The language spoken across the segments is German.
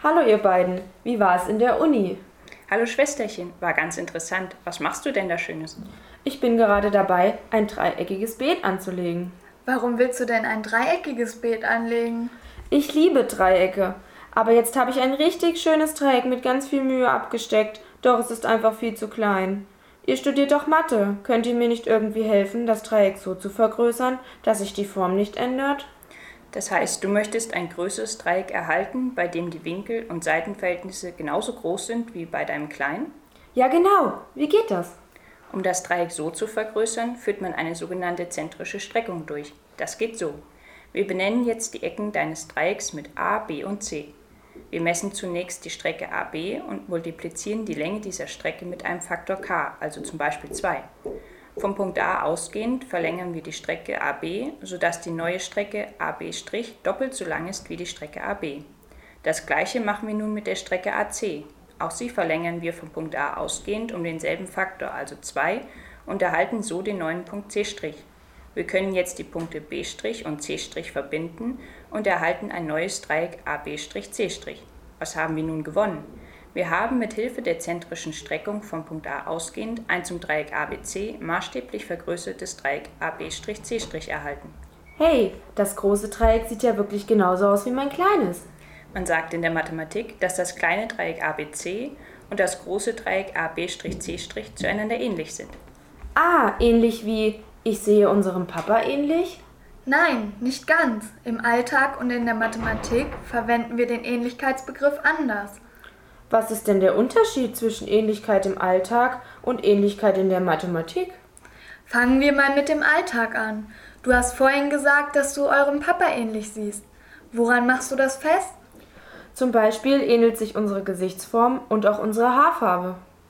Hallo ihr beiden, wie war es in der Uni? Hallo Schwesterchen, war ganz interessant. Was machst du denn da Schönes? Ich bin gerade dabei, ein dreieckiges Beet anzulegen. Warum willst du denn ein dreieckiges Beet anlegen? Ich liebe Dreiecke, aber jetzt habe ich ein richtig schönes Dreieck mit ganz viel Mühe abgesteckt, doch es ist einfach viel zu klein. Ihr studiert doch Mathe, könnt ihr mir nicht irgendwie helfen, das Dreieck so zu vergrößern, dass sich die Form nicht ändert? Das heißt, du möchtest ein größeres Dreieck erhalten, bei dem die Winkel- und Seitenverhältnisse genauso groß sind wie bei deinem kleinen? Ja genau, wie geht das? Um das Dreieck so zu vergrößern, führt man eine sogenannte zentrische Streckung durch. Das geht so. Wir benennen jetzt die Ecken deines Dreiecks mit A, B und C. Wir messen zunächst die Strecke AB und multiplizieren die Länge dieser Strecke mit einem Faktor k, also zum Beispiel 2. Vom Punkt A ausgehend verlängern wir die Strecke AB, sodass die neue Strecke AB' doppelt so lang ist wie die Strecke AB. Das gleiche machen wir nun mit der Strecke AC. Auch sie verlängern wir vom Punkt A ausgehend um denselben Faktor, also 2, und erhalten so den neuen Punkt C'. Wir können jetzt die Punkte B' und C' verbinden und erhalten ein neues Dreieck AB'-C'. Was haben wir nun gewonnen? Wir haben mit Hilfe der zentrischen Streckung vom Punkt A ausgehend ein zum Dreieck ABC maßstäblich vergrößertes Dreieck AB'-C' erhalten. Hey, das große Dreieck sieht ja wirklich genauso aus wie mein kleines. Man sagt in der Mathematik, dass das kleine Dreieck ABC und das große Dreieck AB'-C' zueinander ähnlich sind. Ah, ähnlich wie ich sehe unserem Papa ähnlich? Nein, nicht ganz. Im Alltag und in der Mathematik verwenden wir den Ähnlichkeitsbegriff anders. Was ist denn der Unterschied zwischen Ähnlichkeit im Alltag und Ähnlichkeit in der Mathematik? Fangen wir mal mit dem Alltag an. Du hast vorhin gesagt, dass du eurem Papa ähnlich siehst. Woran machst du das fest? Zum Beispiel ähnelt sich unsere Gesichtsform und auch unsere Haarfarbe.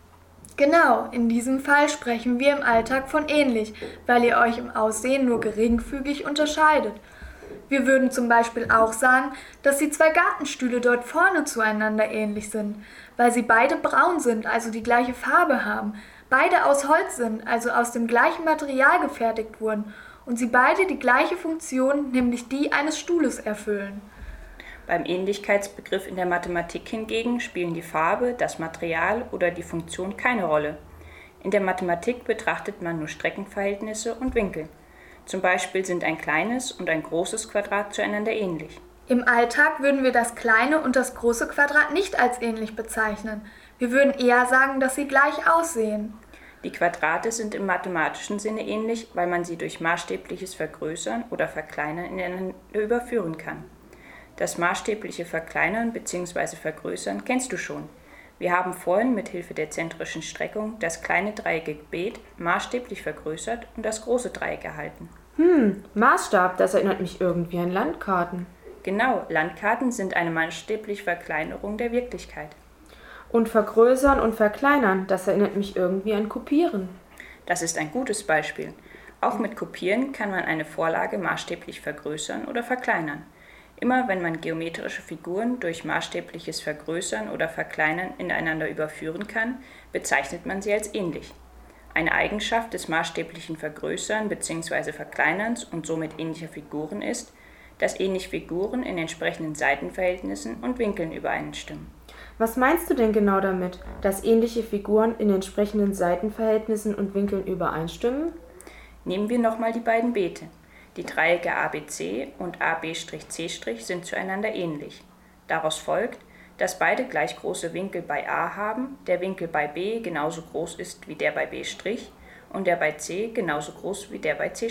Genau, in diesem Fall sprechen wir im Alltag von ähnlich, weil ihr euch im Aussehen nur geringfügig unterscheidet. Wir würden zum Beispiel auch sagen, dass die zwei Gartenstühle dort vorne zueinander ähnlich sind, weil sie beide braun sind, also die gleiche Farbe haben, beide aus Holz sind, also aus dem gleichen Material gefertigt wurden und sie beide die gleiche Funktion, nämlich die eines Stuhles, erfüllen. Beim Ähnlichkeitsbegriff in der Mathematik hingegen spielen die Farbe, das Material oder die Funktion keine Rolle. In der Mathematik betrachtet man nur Streckenverhältnisse und Winkel. Zum Beispiel sind ein kleines und ein großes Quadrat zueinander ähnlich. Im Alltag würden wir das kleine und das große Quadrat nicht als ähnlich bezeichnen. Wir würden eher sagen, dass sie gleich aussehen. Die Quadrate sind im mathematischen Sinne ähnlich, weil man sie durch maßstäbliches Vergrößern oder Verkleinern ineinander überführen kann. Das maßstäbliche Verkleinern bzw. Vergrößern kennst du schon. Wir haben vorhin mit Hilfe der zentrischen Streckung das kleine dreieckige Beet maßstäblich vergrößert und das große Dreieck erhalten. Maßstab, das erinnert mich irgendwie an Landkarten. Genau, Landkarten sind eine maßstäbliche Verkleinerung der Wirklichkeit. Und vergrößern und verkleinern, das erinnert mich irgendwie an Kopieren. Das ist ein gutes Beispiel. Auch mit Kopieren kann man eine Vorlage maßstäblich vergrößern oder verkleinern. Immer wenn man geometrische Figuren durch maßstäbliches Vergrößern oder Verkleinern ineinander überführen kann, bezeichnet man sie als ähnlich. Eine Eigenschaft des maßstäblichen Vergrößern bzw. Verkleinerns und somit ähnlicher Figuren ist, dass ähnliche Figuren in entsprechenden Seitenverhältnissen und Winkeln übereinstimmen. Was meinst du denn genau damit, dass ähnliche Figuren in entsprechenden Seitenverhältnissen und Winkeln übereinstimmen? Nehmen wir nochmal die beiden Beete. Die Dreiecke ABC und AB'-C' sind zueinander ähnlich. Daraus folgt, dass beide gleich große Winkel bei A haben, der Winkel bei B genauso groß ist wie der bei B' und der bei C genauso groß wie der bei C'.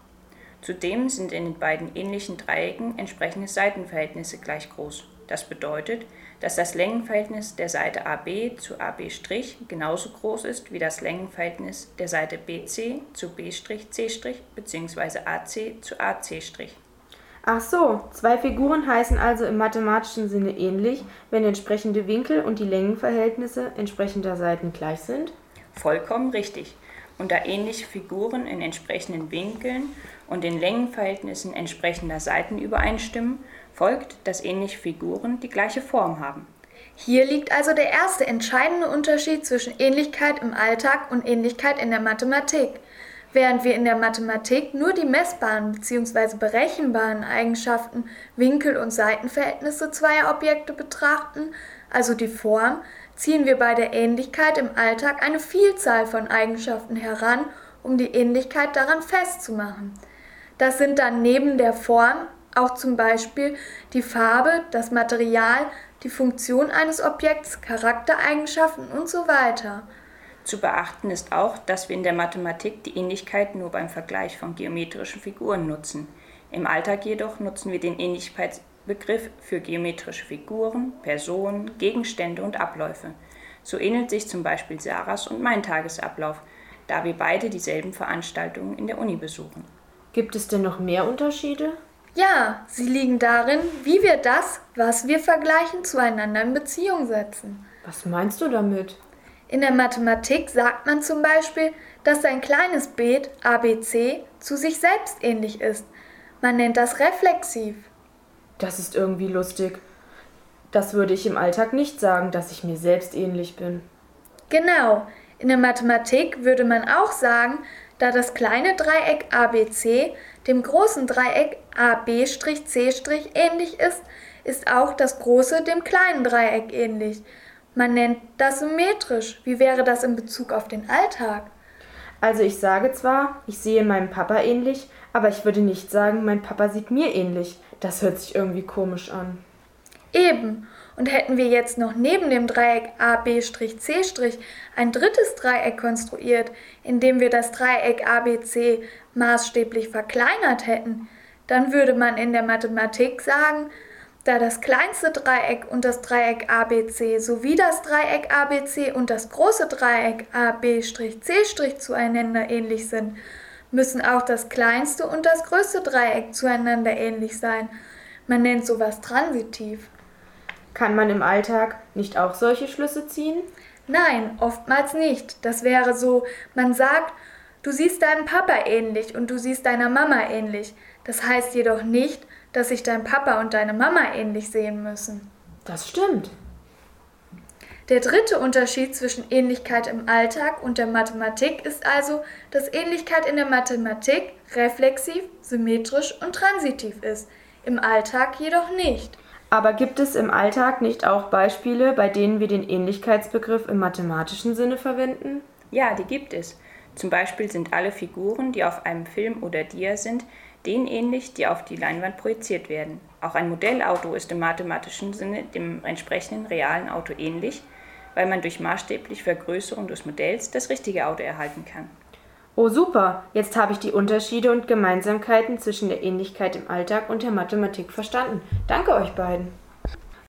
Zudem sind in den beiden ähnlichen Dreiecken entsprechende Seitenverhältnisse gleich groß. Das bedeutet, dass das Längenverhältnis der Seite AB zu AB' genauso groß ist wie das Längenverhältnis der Seite BC zu B'-C' bzw. AC zu AC'. Ach so, zwei Figuren heißen also im mathematischen Sinne ähnlich, wenn entsprechende Winkel und die Längenverhältnisse entsprechender Seiten gleich sind? Vollkommen richtig. Und da ähnliche Figuren in entsprechenden Winkeln und den Längenverhältnissen entsprechender Seiten übereinstimmen, folgt, dass ähnliche Figuren die gleiche Form haben. Hier liegt also der erste entscheidende Unterschied zwischen Ähnlichkeit im Alltag und Ähnlichkeit in der Mathematik. Während wir in der Mathematik nur die messbaren bzw. berechenbaren Eigenschaften, Winkel- und Seitenverhältnisse zweier Objekte betrachten, also die Form, ziehen wir bei der Ähnlichkeit im Alltag eine Vielzahl von Eigenschaften heran, um die Ähnlichkeit daran festzumachen. Das sind dann neben der Form auch zum Beispiel die Farbe, das Material, die Funktion eines Objekts, Charaktereigenschaften und so weiter. Zu beachten ist auch, dass wir in der Mathematik die Ähnlichkeit nur beim Vergleich von geometrischen Figuren nutzen. Im Alltag jedoch nutzen wir den Ähnlichkeitsbegriff für geometrische Figuren, Personen, Gegenstände und Abläufe. So ähnelt sich zum Beispiel Sarahs und mein Tagesablauf, da wir beide dieselben Veranstaltungen in der Uni besuchen. Gibt es denn noch mehr Unterschiede? Ja, sie liegen darin, wie wir das, was wir vergleichen, zueinander in Beziehung setzen. Was meinst du damit? In der Mathematik sagt man zum Beispiel, dass ein kleines Beet ABC zu sich selbst ähnlich ist. Man nennt das reflexiv. Das ist irgendwie lustig. Das würde ich im Alltag nicht sagen, dass ich mir selbst ähnlich bin. Genau, in der Mathematik würde man auch sagen, da das kleine Dreieck ABC dem großen Dreieck AB'(C' ähnlich ist, ist auch das große dem kleinen Dreieck ähnlich. Man nennt das symmetrisch. Wie wäre das in Bezug auf den Alltag? Also ich sage zwar, ich sehe meinem Papa ähnlich, aber ich würde nicht sagen, mein Papa sieht mir ähnlich. Das hört sich irgendwie komisch an. Eben. Und hätten wir jetzt noch neben dem Dreieck AB'(C' ein drittes Dreieck konstruiert, in dem wir das Dreieck ABC maßstäblich verkleinert hätten, dann würde man in der Mathematik sagen, da das kleinste Dreieck und das Dreieck ABC sowie das Dreieck ABC und das große Dreieck AB'(C' zueinander ähnlich sind, müssen auch das kleinste und das größte Dreieck zueinander ähnlich sein. Man nennt sowas transitiv. Kann man im Alltag nicht auch solche Schlüsse ziehen? Nein, oftmals nicht. Das wäre so, man sagt, du siehst deinem Papa ähnlich und du siehst deiner Mama ähnlich. Das heißt jedoch nicht, dass sich dein Papa und deine Mama ähnlich sehen müssen. Das stimmt. Der dritte Unterschied zwischen Ähnlichkeit im Alltag und der Mathematik ist also, dass Ähnlichkeit in der Mathematik reflexiv, symmetrisch und transitiv ist, im Alltag jedoch nicht. Aber gibt es im Alltag nicht auch Beispiele, bei denen wir den Ähnlichkeitsbegriff im mathematischen Sinne verwenden? Ja, die gibt es. Zum Beispiel sind alle Figuren, die auf einem Film oder Dia sind, denen ähnlich, die auf die Leinwand projiziert werden. Auch ein Modellauto ist im mathematischen Sinne dem entsprechenden realen Auto ähnlich, weil man durch maßstäbliche Vergrößerung des Modells das richtige Auto erhalten kann. Oh super, jetzt habe ich die Unterschiede und Gemeinsamkeiten zwischen der Ähnlichkeit im Alltag und der Mathematik verstanden. Danke euch beiden.